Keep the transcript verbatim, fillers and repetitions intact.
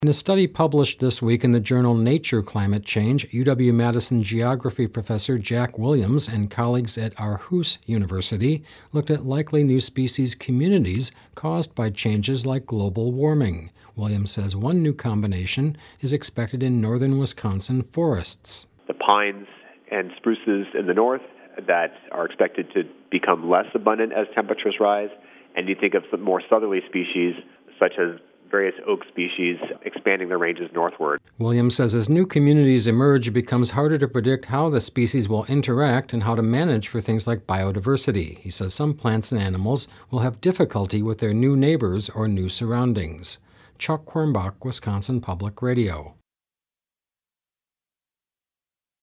In a study published this week in the journal Nature Climate Change, U W-Madison geography professor Jack Williams and colleagues at Aarhus University looked at likely new species communities caused by changes like global warming. Williams says one new combination is expected in northern Wisconsin forests. The pines and spruces in the north that are expected to become less abundant as temperatures rise, and you think of some more southerly species such as various oak species expanding their ranges northward. Williams says as new communities emerge, it becomes harder to predict how the species will interact and how to manage for things like biodiversity. He says some plants and animals will have difficulty with their new neighbors or new surroundings. Chuck Quirmbach, Wisconsin Public Radio.